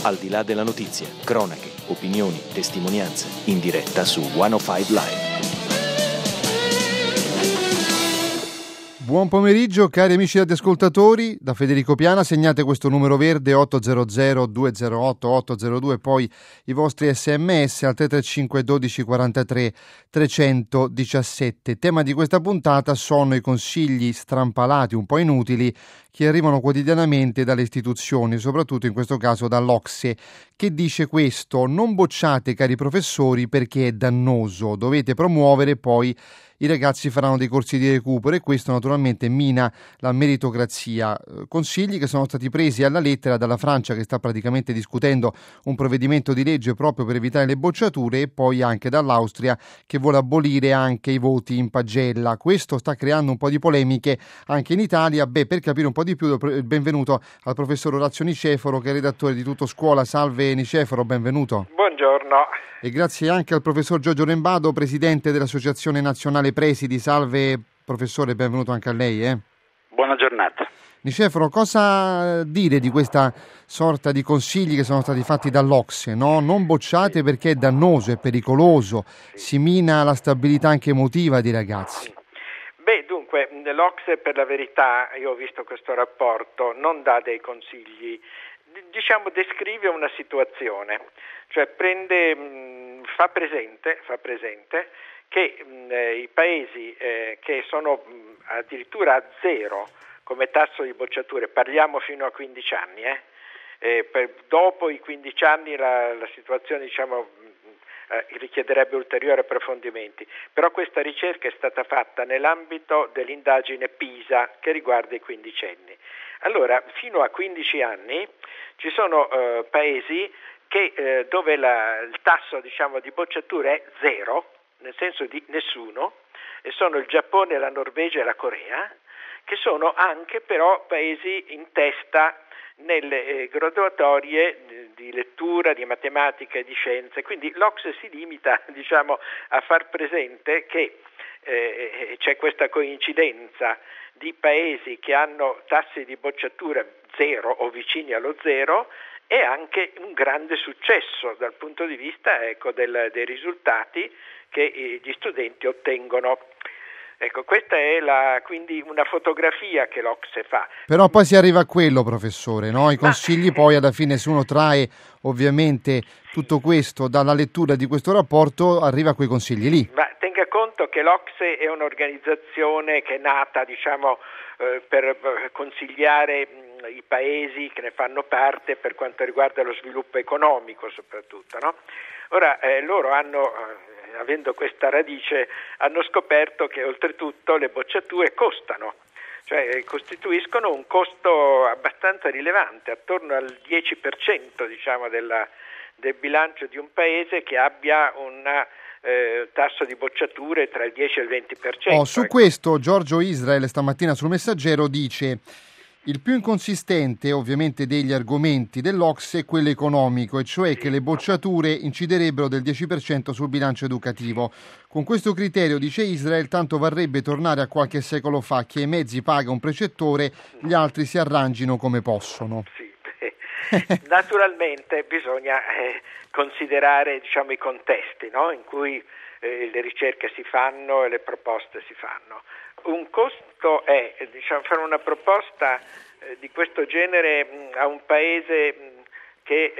Al di là della notizia, cronache, opinioni, testimonianze, in diretta su 105 Live. Buon pomeriggio cari amici radioascoltatori, da Federico Piana segnate questo numero verde 800 208 802, poi i vostri sms al 335 12 43 317. Tema di questa puntata sono i consigli strampalati, un po' inutili, che arrivano quotidianamente dalle istituzioni, soprattutto in questo caso dall'OCSE, che dice questo: non bocciate cari professori perché è dannoso, dovete promuovere, poi i ragazzi faranno dei corsi di recupero, e questo naturalmente mina la meritocrazia. Consigli che sono stati presi alla lettera dalla Francia, che sta praticamente discutendo un provvedimento di legge proprio per evitare le bocciature, e poi anche dall'Austria, che vuole abolire anche i voti in pagella. Questo sta creando un po' di polemiche anche in Italia. Per capire un po' di più, il benvenuto al professor Orazio Niceforo, che è redattore di Tutto Scuola. Salve Niceforo, benvenuto. Buongiorno. E grazie anche al professor Giorgio Rembado, presidente dell'Associazione Nazionale Presidi. Salve professore, benvenuto anche a lei. Buona giornata. Niceforo, cosa dire di questa sorta di consigli che sono stati fatti dall'OCSE? No? Non bocciate perché è dannoso, è pericoloso, si mina la stabilità anche emotiva dei ragazzi. Dunque, l'OCSE, per la verità, io ho visto questo rapporto, non dà dei consigli, descrive una situazione, cioè fa presente che i paesi che sono addirittura a zero come tasso di bocciature, parliamo fino a 15 anni, dopo i 15 anni la situazione richiederebbe ulteriori approfondimenti, però questa ricerca è stata fatta nell'ambito dell'indagine PISA che riguarda i quindicenni. Allora, fino a 15 anni ci sono paesi dove il tasso di bocciature è zero, nel senso di nessuno, e sono il Giappone, la Norvegia e la Corea, che sono anche però paesi in testa nelle graduatorie di lettura, di matematica e di scienze. Quindi l'OCSE si limita a far presente che c'è questa coincidenza di paesi che hanno tassi di bocciatura zero o vicini allo zero, e anche un grande successo dal punto di vista dei risultati che gli studenti ottengono. Questa è quindi una fotografia che l'OCSE fa. Però poi si arriva a quello, professore, no? I consigli poi alla fine, se uno trae ovviamente tutto questo dalla lettura di questo rapporto, arriva a quei consigli lì. Ma tenga conto che l'OCSE è un'organizzazione che è nata per consigliare i paesi che ne fanno parte per quanto riguarda lo sviluppo economico soprattutto, no? Ora loro avendo questa radice, hanno scoperto che oltretutto le bocciature costano, cioè costituiscono un costo abbastanza rilevante, attorno al 10% del bilancio di un paese che abbia un tasso di bocciature tra il 10 e il 20%. Su questo Giorgio Israel stamattina sul Messaggero dice: il più inconsistente ovviamente degli argomenti dell'OCSE è quello economico, e cioè che le bocciature inciderebbero del 10% sul bilancio educativo. Con questo criterio, dice Israel, tanto varrebbe tornare a qualche secolo fa, che ai mezzi paga un precettore, gli altri si arrangino come possono. Naturalmente bisogna considerare i contesti, no? In cui le ricerche si fanno e le proposte si fanno. Un costo è fare una proposta di questo genere a un paese che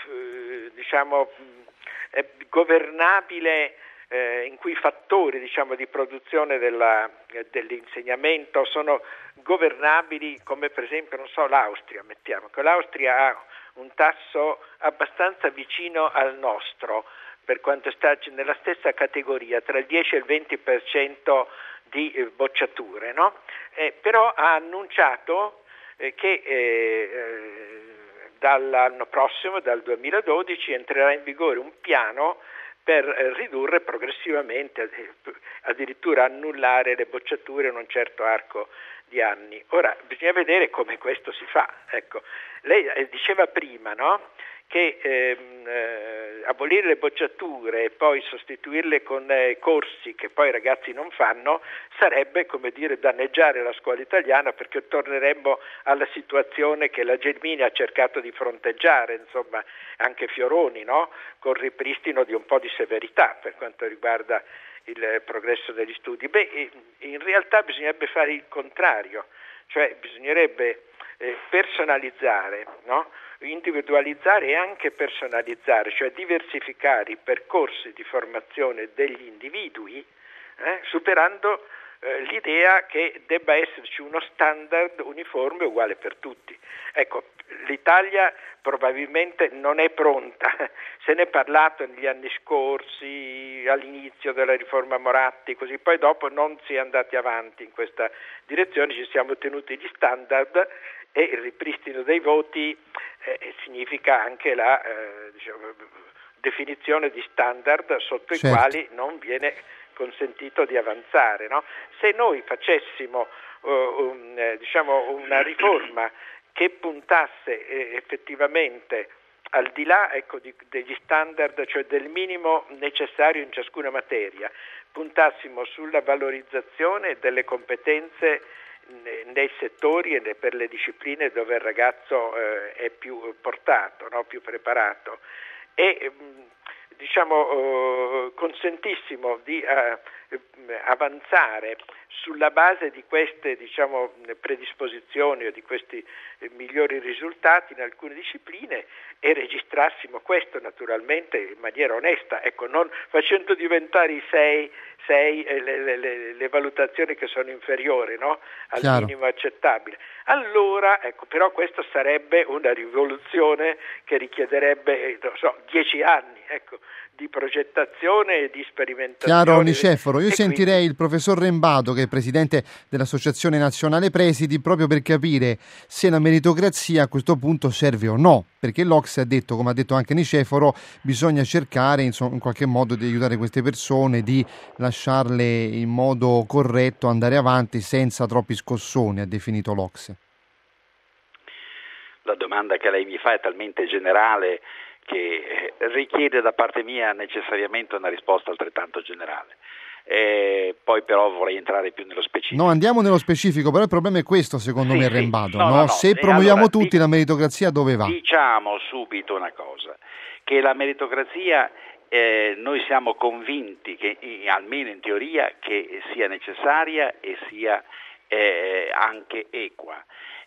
è governabile, in cui i fattori di produzione dell'insegnamento sono governabili, come per esempio l'Austria. Mettiamo che l'Austria ha un tasso abbastanza vicino al nostro, per quanto sta nella stessa categoria, tra il 10 e il 20% di bocciature, no? Però ha annunciato che dall'anno prossimo, dal 2012, entrerà in vigore un piano per ridurre progressivamente, addirittura annullare le bocciature in un certo arco di anni. Ora bisogna vedere come questo si fa. Lei diceva prima, no? che abolire le bocciature e poi sostituirle con corsi che poi i ragazzi non fanno sarebbe, come dire, danneggiare la scuola italiana, perché torneremmo alla situazione che la Gelmini ha cercato di fronteggiare, insomma anche Fioroni, no? Col ripristino di un po' di severità per quanto riguarda il progresso degli studi. In realtà bisognerebbe fare il contrario, cioè bisognerebbe personalizzare, no? Individualizzare e anche personalizzare, cioè diversificare i percorsi di formazione degli individui, superando l'idea che debba esserci uno standard uniforme uguale per tutti. Ecco, l'Italia probabilmente non è pronta, se ne è parlato negli anni scorsi, all'inizio della riforma Moratti, così poi dopo non si è andati avanti in questa direzione, ci siamo tenuti gli standard e il ripristino dei voti significa anche la definizione di standard sotto i quali non viene consentito di avanzare, no? Se noi facessimo una riforma che puntasse effettivamente al di là degli standard, cioè del minimo necessario in ciascuna materia, puntassimo sulla valorizzazione delle competenze nei settori e per le discipline dove il ragazzo è più portato, no? Più preparato, e consentissimo di avanzare sulla base di queste predisposizioni o di questi migliori risultati in alcune discipline e registrassimo questo naturalmente in maniera onesta, non facendo diventare i sei le valutazioni che sono inferiori, no? Al Chiaro. minimo accettabile. Allora, però questa sarebbe una rivoluzione che richiederebbe 10 anni, di progettazione e di sperimentazione. Chiaro, Niceforo. Io sentirei il professor Rembato, che è presidente dell'Associazione Nazionale Presidi, proprio per capire se la meritocrazia a questo punto serve o no, perché l'Ocse ha detto, come ha detto anche Niceforo, bisogna cercare in qualche modo di aiutare queste persone, di lasciarle in modo corretto andare avanti senza troppi scossoni, ha definito l'Ocse. La domanda che lei mi fa è talmente generale che richiede da parte mia necessariamente una risposta altrettanto generale. Poi però vorrei entrare più nello specifico. No, andiamo nello specifico, però il problema è questo, secondo me, Rembato. No? Se promuoviamo tutti la meritocrazia, dove va? Diciamo subito una cosa, che la meritocrazia noi siamo convinti che, almeno in teoria, che sia necessaria e sia anche equa.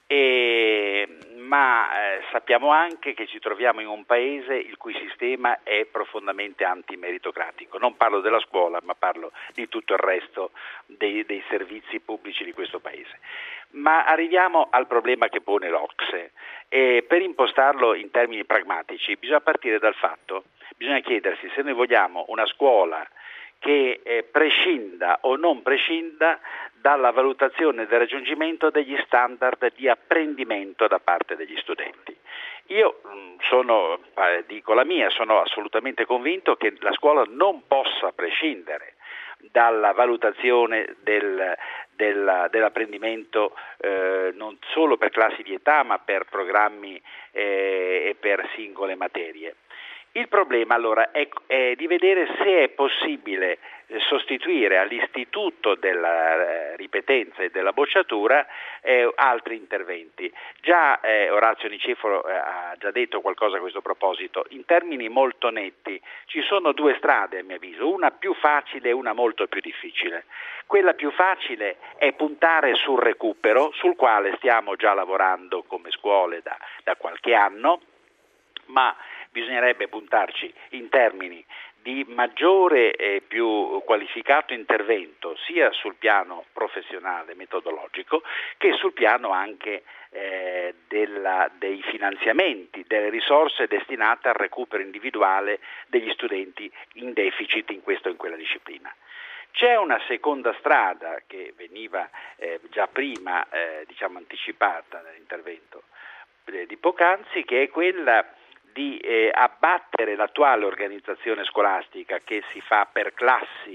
Ma sappiamo anche che ci troviamo in un paese il cui sistema è profondamente antimeritocratico. Non parlo della scuola, ma parlo di tutto il resto dei servizi pubblici di questo paese. Ma arriviamo al problema che pone l'Ocse. Per impostarlo in termini pragmatici bisogna partire dal fatto, bisogna chiedersi se noi vogliamo una scuola che prescinda o non prescinda dalla valutazione del raggiungimento degli standard di apprendimento da parte degli studenti. Io dico la mia, sono assolutamente convinto che la scuola non possa prescindere dalla valutazione dell'apprendimento non solo per classi di età ma per programmi e per singole materie. Il problema allora è di vedere se è possibile sostituire all'istituto della ripetenza e della bocciatura altri interventi. Già Orazio Niceforo ha già detto qualcosa a questo proposito. In termini molto netti ci sono due strade, a mio avviso, una più facile e una molto più difficile. Quella più facile è puntare sul recupero, sul quale stiamo già lavorando come scuole da qualche anno, ma bisognerebbe puntarci in termini di maggiore e più qualificato intervento sia sul piano professionale, metodologico, che sul piano anche dei finanziamenti, delle risorse destinate al recupero individuale degli studenti in deficit in questa o in quella disciplina. C'è una seconda strada che veniva già prima anticipata nell'intervento di poc'anzi, che è quella di abbattere l'attuale organizzazione scolastica che si fa per classi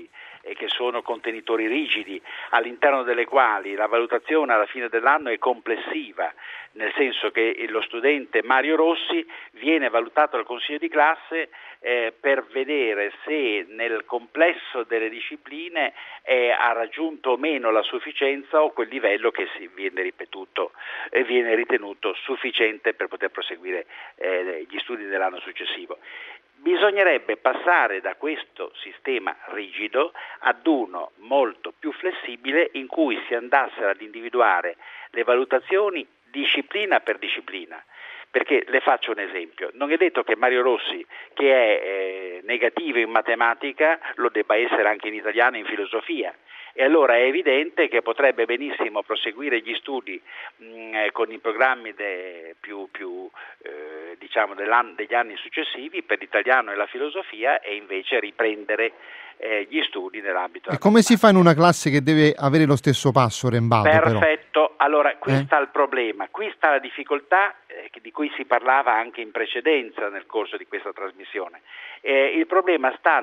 che sono contenitori rigidi, all'interno delle quali la valutazione alla fine dell'anno è complessiva, nel senso che lo studente Mario Rossi viene valutato dal consiglio di classe per vedere se nel complesso delle discipline ha raggiunto o meno la sufficienza o quel livello che viene ritenuto sufficiente per poter proseguire gli studi dell'anno successivo. Bisognerebbe passare da questo sistema rigido ad uno molto più flessibile, in cui si andassero ad individuare le valutazioni disciplina per disciplina. Perché le faccio un esempio: non è detto che Mario Rossi, che è negativo in matematica, lo debba essere anche in italiano e in filosofia. E allora è evidente che potrebbe benissimo proseguire gli studi con i programmi degli anni successivi per l'italiano e la filosofia, e invece riprendere gli studi nell'ambito. E come si fa in una classe che deve avere lo stesso passo Rembato? Perfetto, però? Allora qui sta il problema, qui sta la difficoltà di cui si parlava anche in precedenza nel corso di questa trasmissione. Il problema sta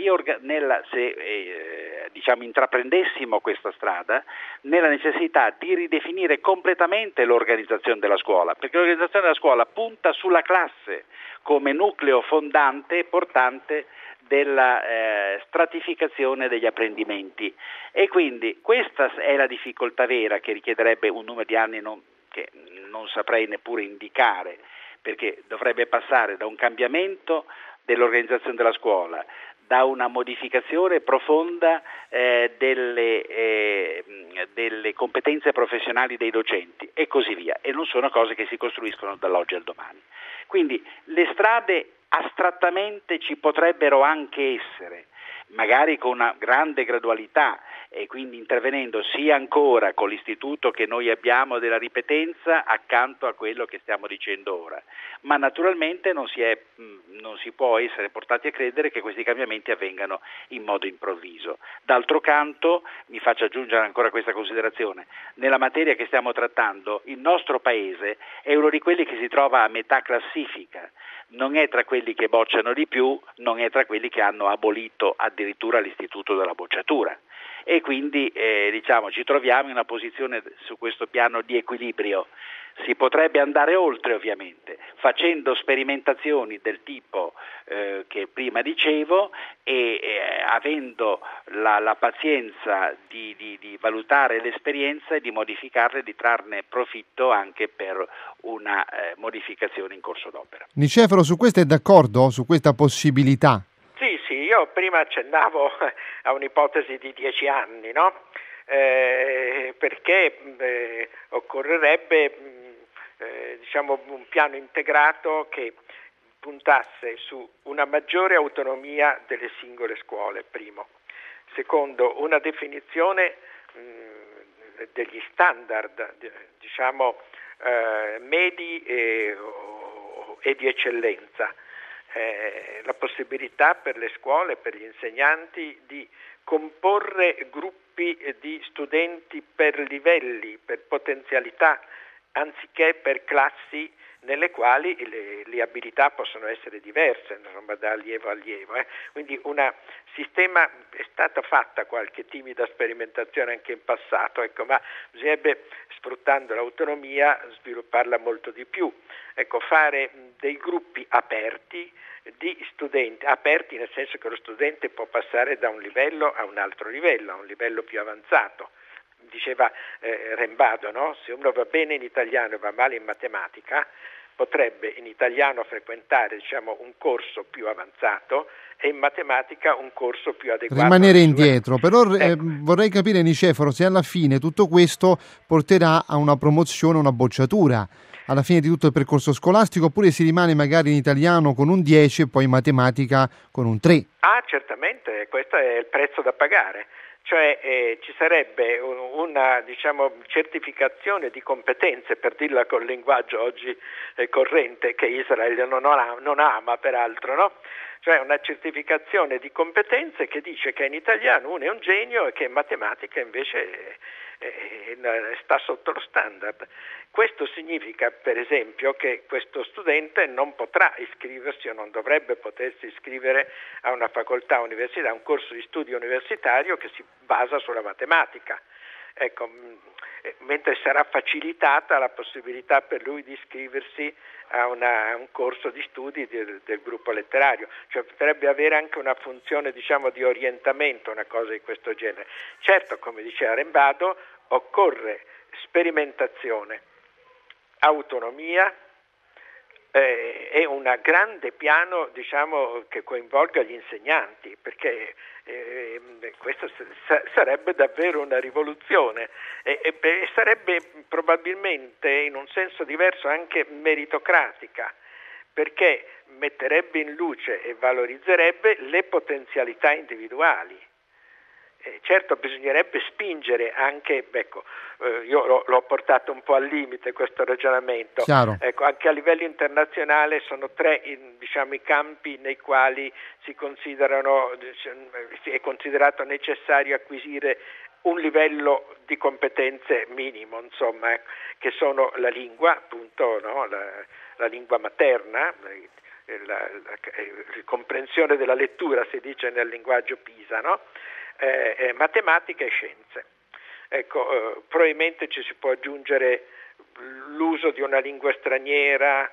se intraprendessimo questa strada, nella necessità di ridefinire completamente l'organizzazione della scuola, perché l'organizzazione della scuola punta sulla classe come nucleo fondante e portante della stratificazione degli apprendimenti, e quindi questa è la difficoltà vera, che richiederebbe un numero di anni che non saprei neppure indicare, perché dovrebbe passare da un cambiamento dell'organizzazione della scuola, da una modificazione profonda delle competenze professionali dei docenti e così via, e non sono cose che si costruiscono dall'oggi al domani. Quindi le strade astrattamente ci potrebbero anche essere, magari con una grande gradualità, e quindi intervenendo sia ancora con l'istituto che noi abbiamo della ripetenza accanto a quello che stiamo dicendo ora, ma naturalmente non si può essere portati a credere che questi cambiamenti avvengano in modo improvviso. D'altro canto, mi faccio aggiungere ancora questa considerazione: nella materia che stiamo trattando il nostro Paese è uno di quelli che si trova a metà classifica, non è tra quelli che bocciano di più, non è tra quelli che hanno abolito addirittura l'istituto della bocciatura, e quindi ci troviamo in una posizione su questo piano di equilibrio. Si potrebbe andare oltre, ovviamente, facendo sperimentazioni del tipo che prima dicevo, e avendo la pazienza di valutare l'esperienza e di modificarla e di trarne profitto anche per una modificazione in corso d'opera. Niceforo, su questo è d'accordo? Su questa possibilità? Sì, io prima accennavo a un'ipotesi di 10 anni, no? Perché occorrerebbe un piano integrato che puntasse su una maggiore autonomia delle singole scuole, primo. Secondo, una definizione degli standard, medi e di eccellenza. La possibilità per le scuole, per gli insegnanti, di comporre gruppi di studenti per livelli, per potenzialità, anziché per classi nelle quali le abilità possono essere diverse, insomma, da allievo a allievo. Quindi un sistema, è stata fatta qualche timida sperimentazione anche in passato, ma bisognerebbe, sfruttando l'autonomia, svilupparla molto di più. Fare dei gruppi aperti di studenti, aperti nel senso che lo studente può passare da un livello a un altro livello, a un livello più avanzato. Diceva Rembato, no? Se uno va bene in italiano e va male in matematica, potrebbe in italiano frequentare un corso più avanzato e in matematica un corso più adeguato. Rimanere indietro, però vorrei capire, Niceforo, se alla fine tutto questo porterà a una promozione, una bocciatura alla fine di tutto il percorso scolastico, oppure si rimane magari in italiano con un 10 e poi in matematica con un 3. Certamente, questo è il prezzo da pagare. Cioè ci sarebbe una certificazione di competenze, per dirla col linguaggio oggi corrente, che Israele non ama peraltro, no? Cioè una certificazione di competenze che dice che in italiano uno è un genio e che in matematica invece sta sotto lo standard. Questo significa, per esempio, che questo studente non potrà iscriversi o non dovrebbe potersi iscrivere a una facoltà universitaria, a un corso di studio universitario che si basa sulla matematica. Ecco, mentre sarà facilitata la possibilità per lui di iscriversi a un corso di studi del gruppo letterario, cioè potrebbe avere anche una funzione, diciamo, di orientamento, una cosa di questo genere. Certo, come diceva Rembado, occorre sperimentazione, autonomia e un grande piano, diciamo, che coinvolga gli insegnanti, perché questo sarebbe davvero una rivoluzione e sarebbe probabilmente in un senso diverso anche meritocratica, perché metterebbe in luce e valorizzerebbe le potenzialità individuali. Certo, bisognerebbe spingere anche, io l'ho portato un po' al limite questo ragionamento. Ecco, anche a livello internazionale sono tre, diciamo, i campi nei quali è considerato necessario acquisire un livello di competenze minimo, insomma, che sono la lingua, appunto, no? La lingua materna, la comprensione della lettura, si dice nel linguaggio PISA, no? Matematica e scienze. Ecco, probabilmente ci si può aggiungere l'uso di una lingua straniera,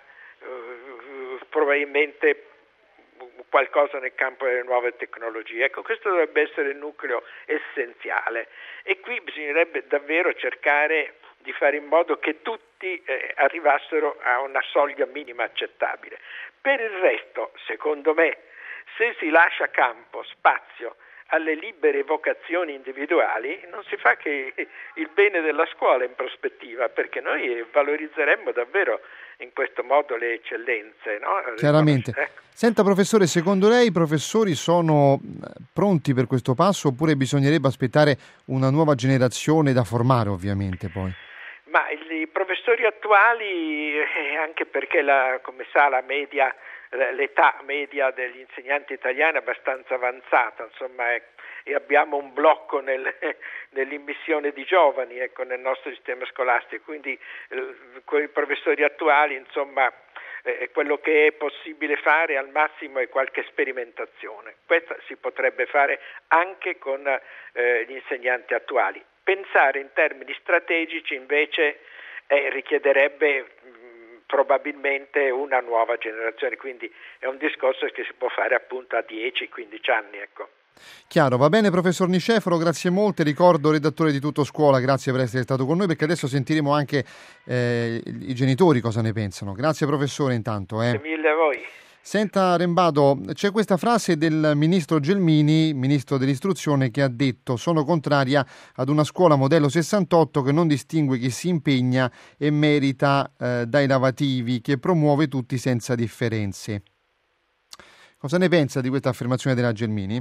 probabilmente qualcosa nel campo delle nuove tecnologie. Ecco, questo dovrebbe essere il nucleo essenziale e qui bisognerebbe davvero cercare di fare in modo che tutti arrivassero a una soglia minima accettabile. Per il resto, secondo me, se si lascia campo, spazio alle libere vocazioni individuali, non si fa che il bene della scuola in prospettiva, perché noi valorizzeremmo davvero in questo modo le eccellenze, no? Chiaramente. Senta, professore, secondo lei i professori sono pronti per questo passo oppure bisognerebbe aspettare una nuova generazione da formare, ovviamente, poi? Ma i professori attuali, anche perché come sa l'età media degli insegnanti italiani è abbastanza avanzata, insomma, e abbiamo un blocco nell'immissione di giovani, ecco, nel nostro sistema scolastico, quindi con i professori attuali, insomma, quello che è possibile fare al massimo è qualche sperimentazione. Questa si potrebbe fare anche con gli insegnanti attuali. Pensare in termini strategici invece richiederebbe probabilmente una nuova generazione, quindi è un discorso che si può fare appunto a 10-15 anni, ecco. Chiaro, va bene professor Niceforo, grazie molte, ricordo redattore di Tutto Scuola, grazie per essere stato con noi, perché adesso sentiremo anche i genitori cosa ne pensano. Grazie professore intanto. Grazie mille a voi. Senta Rembado, c'è questa frase del ministro Gelmini, ministro dell'istruzione, che ha detto: sono contraria ad una scuola modello 68 che non distingue chi si impegna e merita dai lavativi, che promuove tutti senza differenze. Cosa ne pensa di questa affermazione della Gelmini?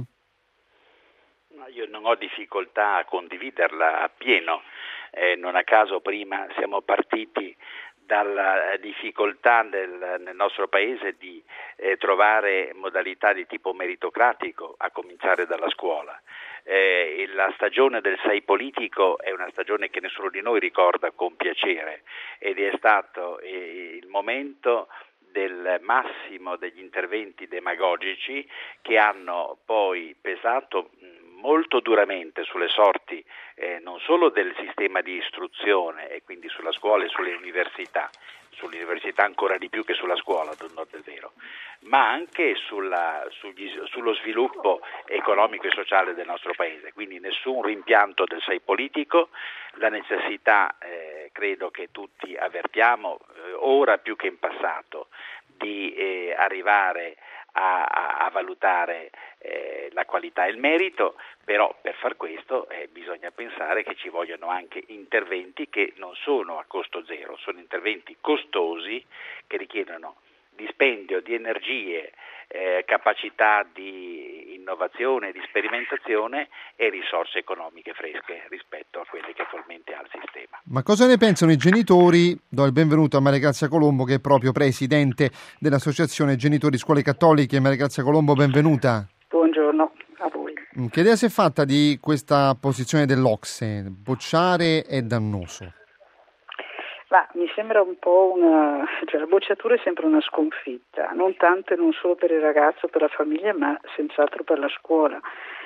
Io non ho difficoltà a condividerla appieno, non a caso prima siamo partiti dalla difficoltà nel nostro paese di trovare modalità di tipo meritocratico, a cominciare dalla scuola. La stagione del 6 politico è una stagione che nessuno di noi ricorda con piacere ed è stato il momento del massimo degli interventi demagogici che hanno poi pesato molto duramente sulle sorti non solo del sistema di istruzione e quindi sulla scuola e sull'università ancora di più che sulla scuola, ad onor del vero, ma anche sullo sviluppo economico e sociale del nostro paese. Quindi nessun rimpianto del 6 politico, la necessità credo che tutti avvertiamo ora più che in passato di arrivare a valutare la qualità e il merito, però per far questo bisogna pensare che ci vogliono anche interventi che non sono a costo zero, sono interventi costosi che richiedono dispendio di energie, capacità di innovazione, di sperimentazione e risorse economiche fresche rispetto a quelle che attualmente ha il sistema. Ma cosa ne pensano i genitori? Do il benvenuto a Maria Grazia Colombo, che è proprio presidente dell'Associazione Genitori Scuole Cattoliche. Maria Grazia Colombo, benvenuta. Buongiorno a voi. Che idea si è fatta di questa posizione dell'Ocse? Bocciare è dannoso. Ma mi sembra un po' la bocciatura è sempre una sconfitta, non tanto e non solo per il ragazzo, per la famiglia, ma senz'altro per la scuola,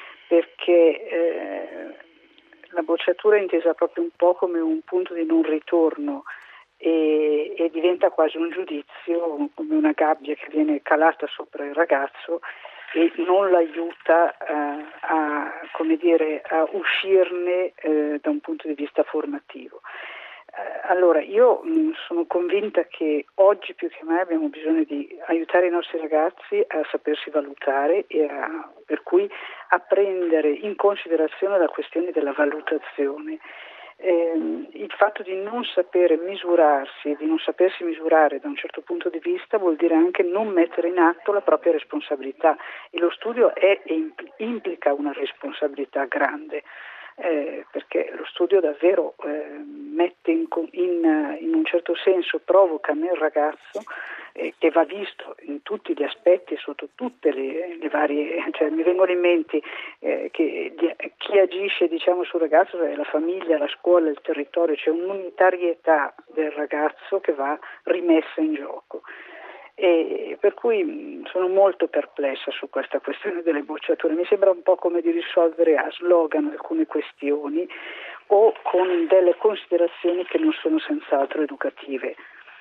perché la bocciatura è intesa proprio un po' come un punto di non ritorno e diventa quasi un giudizio, come una gabbia che viene calata sopra il ragazzo e non l'aiuta a uscirne da un punto di vista formativo. Allora, io sono convinta che oggi più che mai abbiamo bisogno di aiutare i nostri ragazzi a sapersi valutare e per cui a prendere in considerazione la questione della valutazione. Il fatto di non sapere misurarsi, di non sapersi misurare da un certo punto di vista vuol dire anche non mettere in atto la propria responsabilità e lo studio implica una responsabilità grande. Perché lo studio davvero mette in un certo senso, provoca nel ragazzo che va visto in tutti gli aspetti, sotto tutte le varie, mi vengono in mente che chi agisce sul ragazzo è la famiglia, la scuola, il territorio, c'è un'unitarietà del ragazzo che va rimessa in gioco. E per cui sono molto perplessa su questa questione delle bocciature. Mi sembra un po' come di risolvere a slogan alcune questioni o con delle considerazioni che non sono senz'altro educative.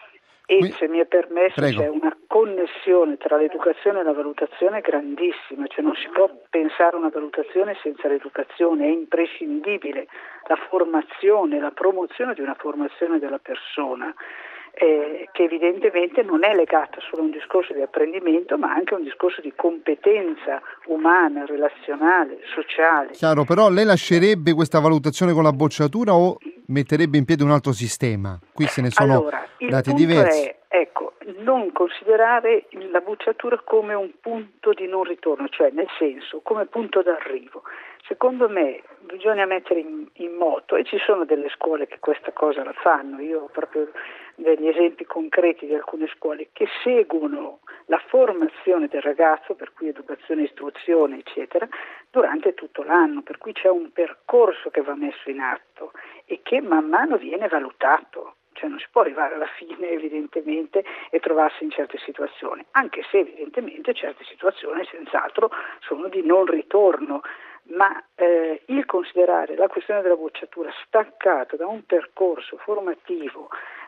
E se mi è permesso, Prego. c'è una connessione tra l'educazione e la valutazione grandissima, non si può pensare a una valutazione senza l'educazione, è imprescindibile la formazione, la promozione di una formazione della persona. Che evidentemente non è legata solo a un discorso di apprendimento, ma anche a un discorso di competenza umana, relazionale, sociale. Chiaro, però lei lascerebbe questa valutazione con la bocciatura o metterebbe in piedi un altro sistema? Qui se ne sono dati diversi. Il punto è, non considerare la bocciatura come un punto di non ritorno, cioè nel senso come punto d'arrivo. Secondo me bisogna mettere in moto, e ci sono delle scuole che questa cosa la fanno, io ho proprio degli esempi concreti di alcune scuole che seguono la formazione del ragazzo, per cui educazione, istruzione, eccetera, durante tutto l'anno, per cui c'è un percorso che va messo in atto e che man mano viene valutato. Non si può arrivare alla fine evidentemente e trovarsi in certe situazioni, anche se evidentemente certe situazioni senz'altro sono di non ritorno, ma il considerare la questione della bocciatura staccato da un percorso formativo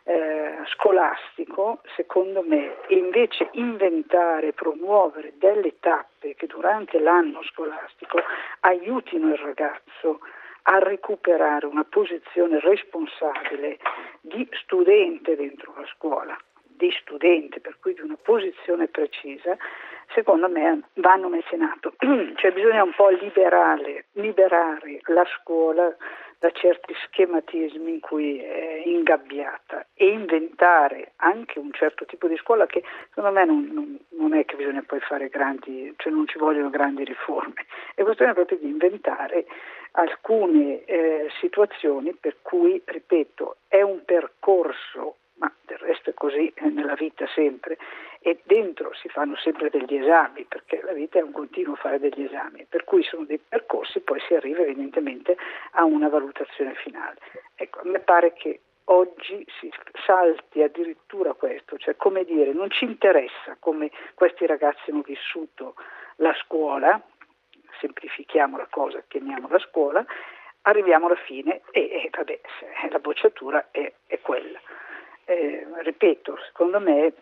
scolastico, secondo me, e invece inventare, promuovere delle tappe che durante l'anno scolastico aiutino il ragazzo a recuperare una posizione responsabile di studente dentro la scuola, di studente, per cui di una posizione precisa, secondo me vanno messe in atto. Bisogna un po' liberare la scuola da certi schematismi in cui è ingabbiata e inventare anche un certo tipo di scuola che secondo me non è che bisogna poi fare grandi, non ci vogliono grandi riforme, è questione proprio di inventare alcune situazioni per cui, ripeto, è un percorso, ma del resto è così nella vita sempre, e dentro si fanno sempre degli esami, perché la vita è un continuo fare degli esami, per cui sono dei percorsi, poi si arriva evidentemente a una valutazione finale. Ecco, a me pare che oggi si salti addirittura questo, come dire, non ci interessa come questi ragazzi hanno vissuto la scuola, semplifichiamo la cosa, chiamiamo la scuola, arriviamo alla fine e la bocciatura è quella. Ripeto, secondo me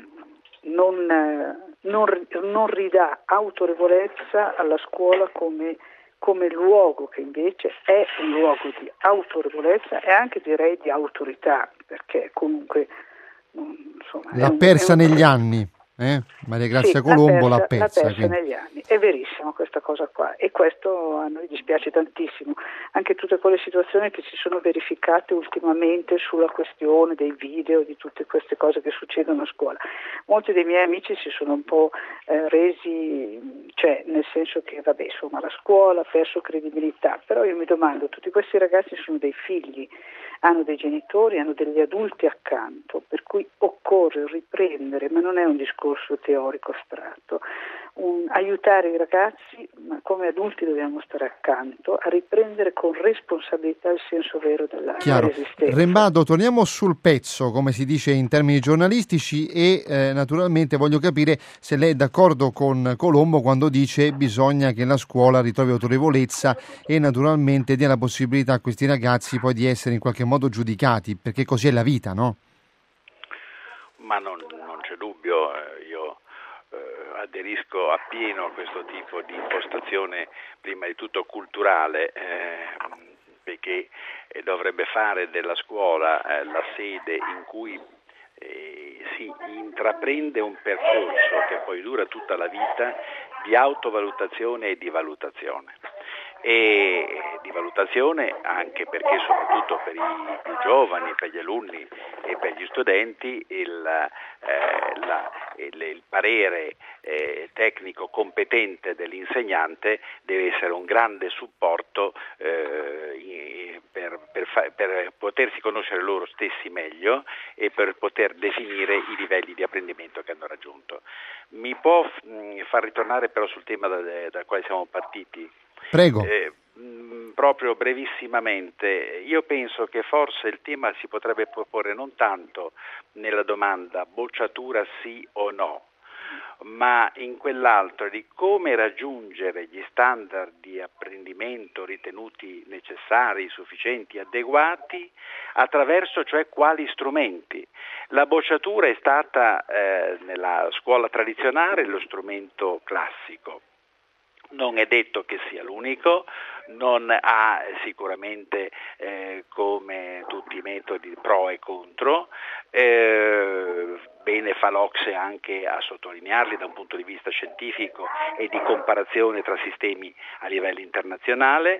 non ridà autorevolezza alla scuola come luogo che invece è un luogo di autorevolezza e anche direi di autorità, perché comunque l'ha persa negli anni. Maria Grazia Colombo l'ha persa negli anni, è verissimo questa cosa qua, e questo a noi dispiace tantissimo, anche tutte quelle situazioni che si sono verificate ultimamente sulla questione dei video, di tutte queste cose che succedono a scuola. Molti dei miei amici si sono un po' resi, nel senso che la scuola ha perso credibilità, però io mi domando, tutti questi ragazzi sono dei figli, hanno dei genitori, hanno degli adulti accanto, per cui occorre riprendere, ma non è un discorso teorico astratto, aiutare i ragazzi, ma come adulti dobbiamo stare accanto a riprendere con responsabilità il senso vero della resistenza. Rembado, torniamo sul pezzo, come si dice in termini giornalistici, e naturalmente voglio capire se lei è d'accordo con Colombo quando dice bisogna che la scuola ritrovi autorevolezza e naturalmente dia la possibilità a questi ragazzi poi di essere in qualche modo giudicati, perché così è la vita, no? Ma non c'è dubbio, io aderisco appieno a questo tipo di impostazione, prima di tutto culturale, perché dovrebbe fare della scuola la sede in cui si intraprende un percorso che poi dura tutta la vita di autovalutazione e di valutazione. E di valutazione anche perché soprattutto per i più giovani, per gli alunni e per gli studenti il parere tecnico competente dell'insegnante deve essere un grande supporto per potersi conoscere loro stessi meglio e per poter definire i livelli di apprendimento che hanno raggiunto. Mi può far ritornare però sul tema dal quale siamo partiti? Prego. Proprio brevissimamente, io penso che forse il tema si potrebbe proporre non tanto nella domanda bocciatura sì o no, ma in quell'altro di come raggiungere gli standard di apprendimento ritenuti necessari, sufficienti, adeguati, attraverso cioè quali strumenti. La bocciatura è stata nella scuola tradizionale lo strumento classico. Non è detto che sia l'unico, non ha sicuramente come tutti i metodi pro e contro, bene fa l'Ocse anche a sottolinearli da un punto di vista scientifico e di comparazione tra sistemi a livello internazionale.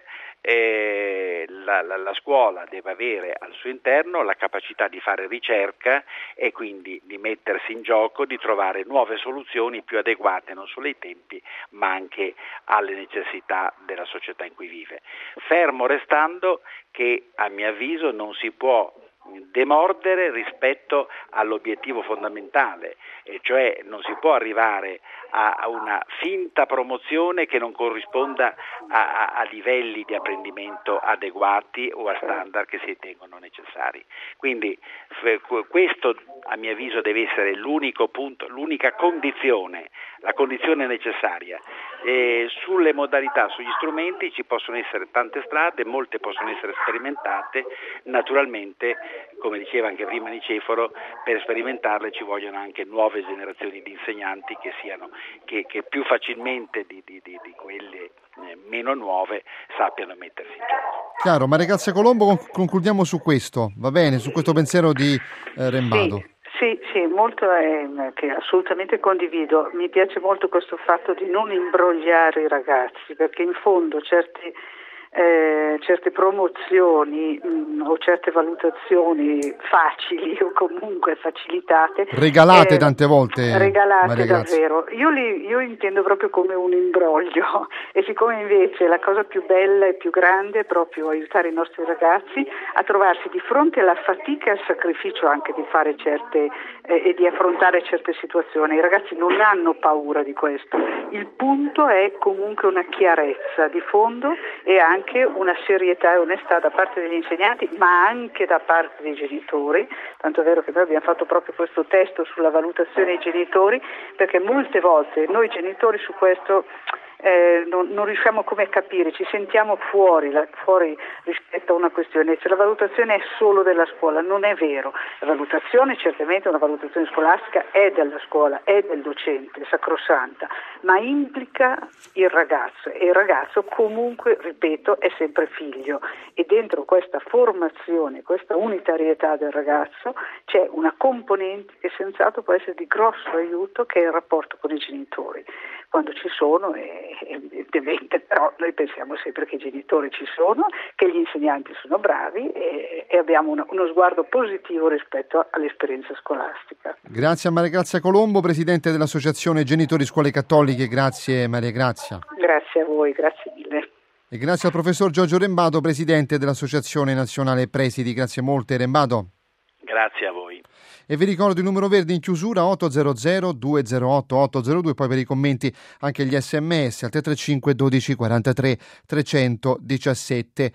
La scuola deve avere al suo interno la capacità di fare ricerca e quindi di mettersi in gioco, di trovare nuove soluzioni più adeguate non solo ai tempi ma anche alle necessità della società in cui vive. Fermo restando che a mio avviso non si può demordere rispetto all'obiettivo fondamentale, e cioè non si può arrivare a una finta promozione che non corrisponda a livelli di apprendimento adeguati o a standard che si ritengono necessari. Quindi questo a mio avviso deve essere l'unico punto, l'unica condizione, la condizione necessaria. Sulle modalità, sugli strumenti ci possono essere tante strade, molte possono essere sperimentate, naturalmente come diceva anche prima Niceforo, per sperimentarle ci vogliono anche nuove generazioni di insegnanti che più facilmente di quelle meno nuove sappiano mettersi in gioco. Chiaro, Maria Grazia Colombo, concludiamo su questo, va bene, su questo pensiero di Rembado. Sì, molto che assolutamente condivido. Mi piace molto questo fatto di non imbrogliare i ragazzi, perché in fondo certe promozioni o certe valutazioni facili o comunque facilitate, regalate tante volte, regalate davvero, io intendo proprio come un imbroglio, e siccome invece la cosa più bella e più grande è proprio aiutare i nostri ragazzi a trovarsi di fronte alla fatica e al sacrificio anche di fare certe e di affrontare certe situazioni. I ragazzi non hanno paura di questo, il punto è comunque una chiarezza di fondo e anche una serietà e onestà da parte degli insegnanti, ma anche da parte dei genitori, tanto è vero che noi abbiamo fatto proprio questo testo sulla valutazione dei genitori, perché molte volte noi genitori su questo non riusciamo come a capire, ci sentiamo fuori rispetto a una questione, cioè la valutazione è solo della scuola, non è vero. La valutazione, certamente una valutazione scolastica, è della scuola, è del docente, è sacrosanta, ma implica il ragazzo, e il ragazzo comunque, ripeto, è sempre figlio, e dentro questa formazione, questa unitarietà del ragazzo c'è una componente che senz'altro può essere di grosso aiuto, che è il rapporto con i genitori. Quando ci sono, evidentemente, però noi pensiamo sempre che i genitori ci sono, che gli insegnanti sono bravi e abbiamo uno sguardo positivo rispetto all'esperienza scolastica. Grazie a Maria Grazia Colombo, Presidente dell'Associazione Genitori Scuole Cattoliche. Grazie Maria Grazia. Grazie a voi, grazie mille. E grazie al Professor Giorgio Rembado, Presidente dell'Associazione Nazionale Presidi. Grazie molte, Rembado. Grazie. Grazie a voi. E vi ricordo il numero verde in chiusura 800 208 802, poi per i commenti anche gli sms al 335 12 43 317.